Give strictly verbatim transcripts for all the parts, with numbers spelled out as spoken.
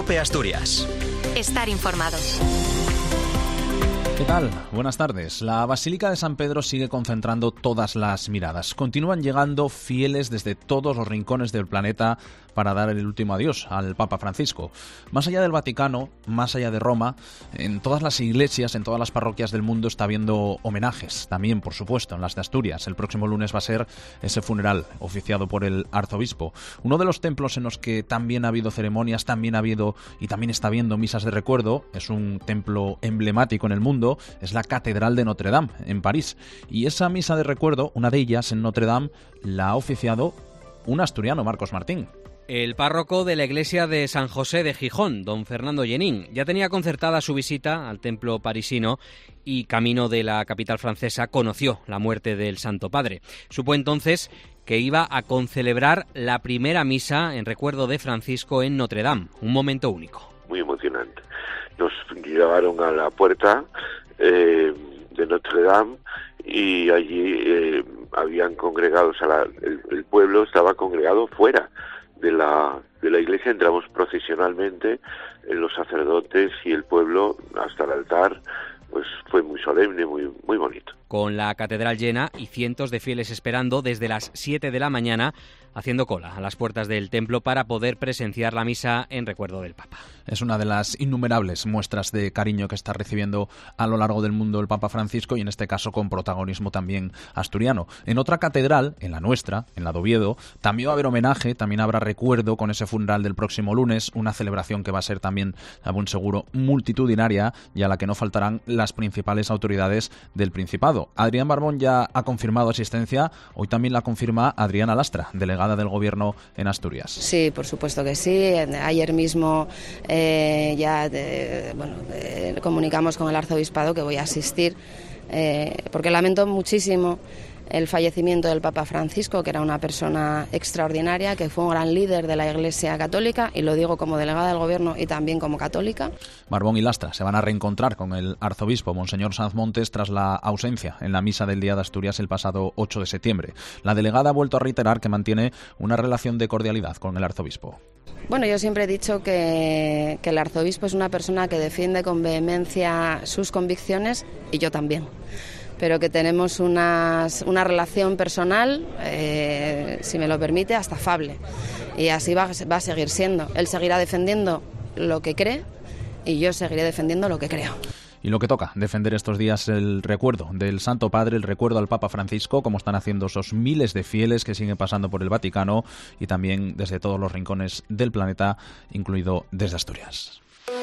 COPE Asturias. Estar informado. ¿Qué tal? Buenas tardes. La Basílica de San Pedro sigue concentrando todas las miradas. Continúan llegando fieles desde todos los rincones del planeta para dar el último adiós al Papa Francisco. Más allá del Vaticano, más allá de Roma, en todas las iglesias, en todas las parroquias del mundo está habiendo homenajes. También, por supuesto, en las de Asturias. El próximo lunes va a ser ese funeral oficiado por el arzobispo. Uno de los templos en los que también ha habido ceremonias, también ha habido y también está habiendo misas de recuerdo, es un templo emblemático en el mundo, es la Catedral de Notre Dame, en París. Y esa misa de recuerdo, una de ellas en Notre Dame, la ha oficiado un asturiano, Marcos Martín. El párroco de la iglesia de San José de Gijón, don Fernando Llenín, ya tenía concertada su visita al templo parisino y camino de la capital francesa conoció la muerte del Santo Padre. Supo entonces que iba a concelebrar la primera misa en recuerdo de Francisco en Notre Dame, un momento único. Muy emocionante. Nos llevaron a la puerta eh, de Notre Dame y allí eh, habían congregado, o sea, la, el, el pueblo estaba congregado fuera de la de la iglesia. Entramos procesionalmente, eh, los sacerdotes y el pueblo hasta el altar. Pues fue muy solemne, muy muy bonito. Con la catedral llena y cientos de fieles esperando desde las siete de la mañana, haciendo cola a las puertas del templo para poder presenciar la misa en recuerdo del Papa. Es una de las innumerables muestras de cariño que está recibiendo a lo largo del mundo el Papa Francisco y en este caso con protagonismo también asturiano. En otra catedral, en la nuestra, en la de Oviedo, también va a haber homenaje, también habrá recuerdo con ese funeral del próximo lunes, una celebración que va a ser también, a buen seguro, multitudinaria y a la que no faltarán las principales autoridades del Principado. Adrián Barbón ya ha confirmado asistencia, hoy también la confirma Adriana Lastra, delegada del Gobierno en Asturias. Sí, por supuesto que sí. Ayer mismo eh, ya de, bueno, eh, comunicamos con el arzobispado que voy a asistir, eh, porque lamento muchísimo el fallecimiento del Papa Francisco, que era una persona extraordinaria, que fue un gran líder de la Iglesia Católica, y lo digo como delegada del Gobierno y también como católica. Barbón y Lastra se van a reencontrar con el arzobispo Monseñor Sanz Montes tras la ausencia en la misa del Día de Asturias el pasado ocho de septiembre. La delegada ha vuelto a reiterar que mantiene una relación de cordialidad con el arzobispo. Bueno, yo siempre he dicho que, que el arzobispo es una persona que defiende con vehemencia sus convicciones, y yo también, pero que tenemos unas, una relación personal, eh, si me lo permite, hasta afable. Y así va, va a seguir siendo. Él seguirá defendiendo lo que cree y yo seguiré defendiendo lo que creo. Y lo que toca, defender estos días el recuerdo del Santo Padre, el recuerdo al Papa Francisco, como están haciendo esos miles de fieles que siguen pasando por el Vaticano y también desde todos los rincones del planeta, incluido desde Asturias.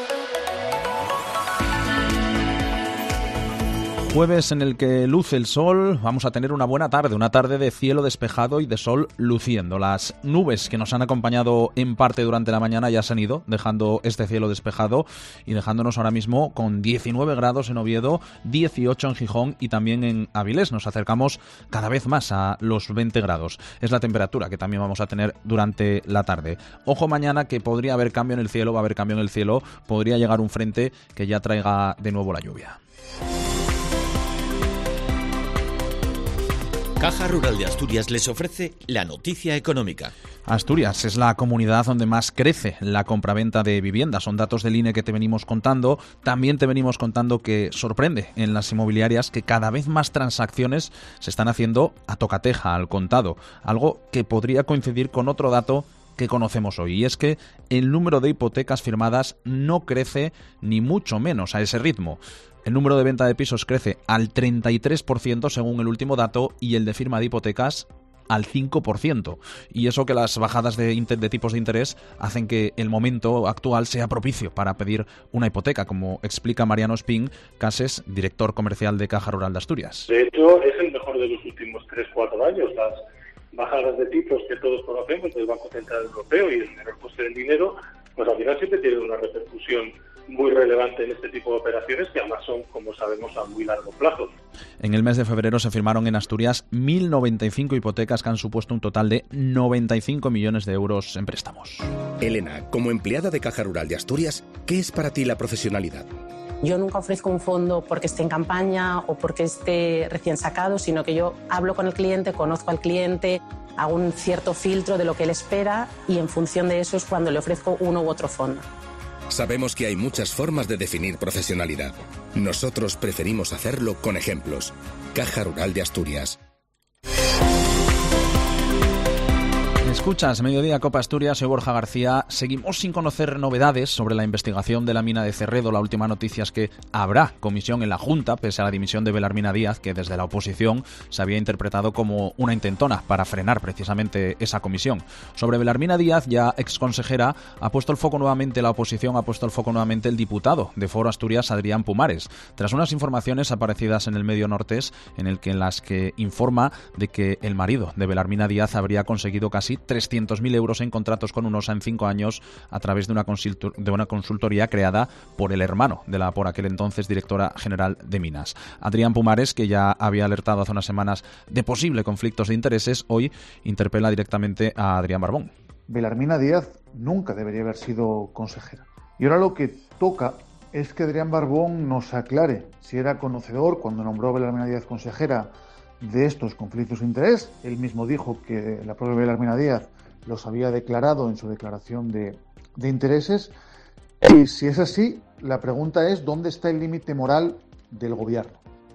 Jueves en el que luce el sol, vamos a tener una buena tarde, una tarde de cielo despejado y de sol luciendo. Las nubes que nos han acompañado en parte durante la mañana ya se han ido, dejando este cielo despejado y dejándonos ahora mismo con diecinueve grados en Oviedo, dieciocho en Gijón y también en Avilés. Nos acercamos cada vez más a los veinte grados. Es la temperatura que también vamos a tener durante la tarde. Ojo mañana que podría haber cambio en el cielo, va a haber cambio en el cielo, podría llegar un frente que ya traiga de nuevo la lluvia. Caja Rural de Asturias les ofrece la noticia económica. Asturias es la comunidad donde más crece la compraventa de viviendas. Son datos del I N E que te venimos contando. También te venimos contando que sorprende en las inmobiliarias que cada vez más transacciones se están haciendo a tocateja, al contado. Algo que podría coincidir con otro dato que conocemos hoy, y es que el número de hipotecas firmadas no crece ni mucho menos a ese ritmo. El número de venta de pisos crece al treinta y tres por ciento según el último dato y el de firma de hipotecas al cinco por ciento. Y eso que las bajadas de, inter- de tipos de interés hacen que el momento actual sea propicio para pedir una hipoteca, como explica Mariano Espín Cases, director comercial de Caja Rural de Asturias. De hecho, es el mejor de los últimos tres a cuatro años. Las bajadas de tipos que todos conocemos del Banco Central Europeo y el menor coste del dinero, pues al final siempre tiene una repercusión muy relevante en este tipo de operaciones, que además son, como sabemos, a muy largo plazo. En el mes de febrero se firmaron en Asturias mil noventa y cinco hipotecas que han supuesto un total de noventa y cinco millones de euros en préstamos. Elena, como empleada de Caja Rural de Asturias, ¿qué es para ti la profesionalidad? Yo nunca ofrezco un fondo porque esté en campaña o porque esté recién sacado, sino que yo hablo con el cliente, conozco al cliente, hago un cierto filtro de lo que él espera y en función de eso es cuando le ofrezco uno u otro fondo. Sabemos que hay muchas formas de definir profesionalidad. Nosotros preferimos hacerlo con ejemplos. Caja Rural de Asturias. Escuchas Mediodía Copa Asturias, soy Borja García. Seguimos sin conocer novedades sobre la investigación de la mina de Cerredo. La última noticia es que habrá comisión en la Junta, pese a la dimisión de Belarmina Díaz, que desde la oposición se había interpretado como una intentona para frenar precisamente esa comisión. Sobre Belarmina Díaz, ya exconsejera, ha puesto el foco nuevamente la oposición, ha puesto el foco nuevamente el diputado de Foro Asturias, Adrián Pumares, tras unas informaciones aparecidas en el medio Nortés, en el que en las que informa de que el marido de Belarmina Díaz habría conseguido casi trescientos mil euros en contratos con UNOSA en cinco años a través de una, consultor- de una consultoría creada por el hermano de la por aquel entonces directora general de Minas. Adrián Pumares, que ya había alertado hace unas semanas de posibles conflictos de intereses, hoy interpela directamente a Adrián Barbón. Belarmina Díaz nunca debería haber sido consejera. Y ahora lo que toca es que Adrián Barbón nos aclare si era conocedor, cuando nombró a Belarmina Díaz consejera, de estos conflictos de interés. Él mismo dijo que la propia Belarmina Díaz los había declarado en su declaración de, de intereses. Y si es así, la pregunta es ¿dónde está el límite moral del gobierno?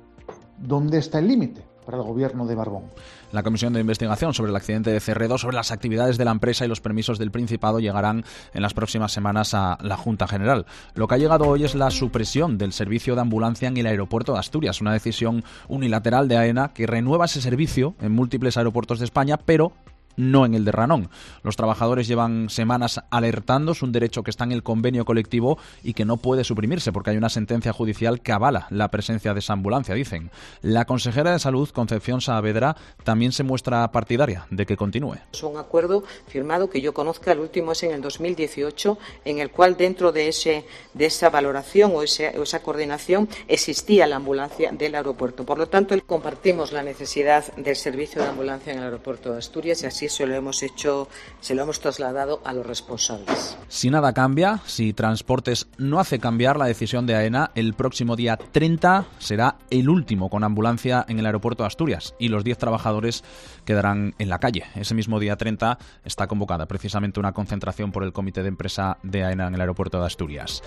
¿Dónde está el límite para el gobierno de Barbón? La comisión de investigación sobre el accidente de Cerredo, sobre las actividades de la empresa y los permisos del Principado llegarán en las próximas semanas a la Junta General. Lo que ha llegado hoy es la supresión del servicio de ambulancia en el aeropuerto de Asturias, una decisión unilateral de AENA que renueva ese servicio en múltiples aeropuertos de España, pero no en el de Ranón. Los trabajadores llevan semanas alertando, es un derecho que está en el convenio colectivo y que no puede suprimirse porque hay una sentencia judicial que avala la presencia de esa ambulancia, dicen. La consejera de Salud, Concepción Saavedra, también se muestra partidaria de que continúe. Es un acuerdo firmado que yo conozca, el último es en el dos mil dieciocho, en el cual dentro de ese de esa valoración o, ese, o esa coordinación existía la ambulancia del aeropuerto. Por lo tanto, compartimos la necesidad del servicio de ambulancia en el aeropuerto de Asturias y así se lo hemos hecho, se lo hemos trasladado a los responsables. Si nada cambia, si Transportes no hace cambiar la decisión de AENA, el próximo día treinta será el último con ambulancia en el aeropuerto de Asturias y los diez trabajadores quedarán en la calle. Ese mismo día treinta está convocada precisamente una concentración por el comité de empresa de AENA en el aeropuerto de Asturias.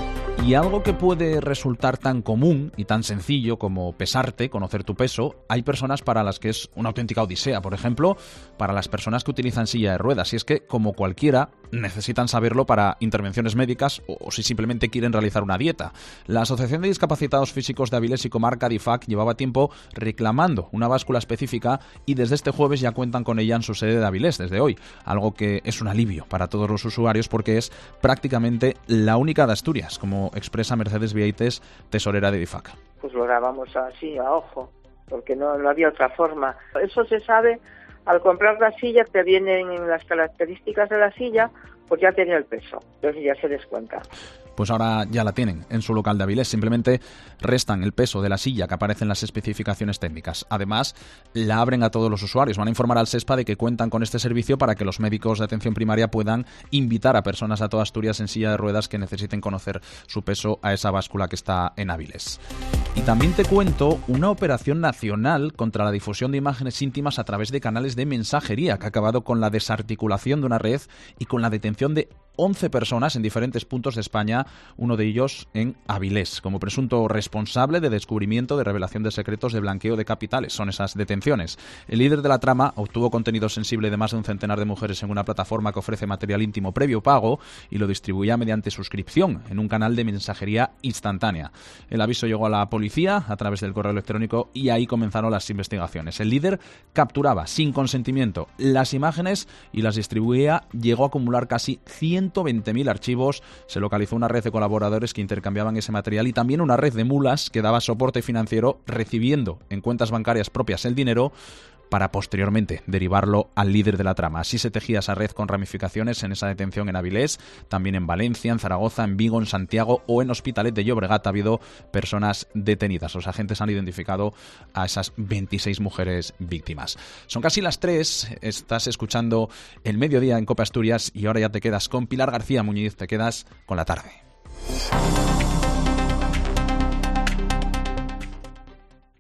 Y algo que puede resultar tan común y tan sencillo como pesarte, conocer tu peso, hay personas para las que es una auténtica odisea. Por ejemplo, para las personas que utilizan silla de ruedas. Y es que, como cualquiera, necesitan saberlo para intervenciones médicas o, o si simplemente quieren realizar una dieta. La Asociación de Discapacitados Físicos de Avilés y Comarca, D I F A C, llevaba tiempo reclamando una báscula específica y desde este jueves ya cuentan con ella en su sede de Avilés, desde hoy. Algo que es un alivio para todos los usuarios porque es prácticamente la única de Asturias, como expresa Mercedes Vieites, tesorera de D I F A C. Pues lo grabamos así, a ojo, porque no, no había otra forma. Eso se sabe, al comprar la silla te vienen las características de la silla, pues ya tiene el peso, entonces ya se descuenta. Pues ahora ya la tienen en su local de Avilés. Simplemente restan el peso de la silla que aparece en las especificaciones técnicas. Además, la abren a todos los usuarios. Van a informar al SESPA de que cuentan con este servicio para que los médicos de atención primaria puedan invitar a personas a toda Asturias en silla de ruedas que necesiten conocer su peso a esa báscula que está en Avilés. Y también te cuento una operación nacional contra la difusión de imágenes íntimas a través de canales de mensajería que ha acabado con la desarticulación de una red y con la detención de once personas en diferentes puntos de España, uno de ellos en Avilés, como presunto responsable de descubrimiento de revelación de secretos de blanqueo de capitales. Son esas detenciones. El líder de la trama obtuvo contenido sensible de más de un centenar de mujeres en una plataforma que ofrece material íntimo previo pago y lo distribuía mediante suscripción en un canal de mensajería instantánea. El aviso llegó a la policía a través del correo electrónico y ahí comenzaron las investigaciones. El líder capturaba sin consentimiento las imágenes y las distribuía. Llegó a acumular casi ciento veinte mil archivos. Se localizó una red de colaboradores que intercambiaban ese material y también una red de mulas que daba soporte financiero recibiendo en cuentas bancarias propias el dinero para posteriormente derivarlo al líder de la trama. Así se tejía esa red con ramificaciones en esa detención en Avilés, también en Valencia, en Zaragoza, en Vigo, en Santiago o en Hospitalet de Llobregat ha habido personas detenidas. Los agentes han identificado a esas veintiséis mujeres víctimas. Son casi las tres, estás escuchando El Mediodía en Copa Asturias y ahora ya te quedas con Pilar García Muñiz, te quedas con la tarde.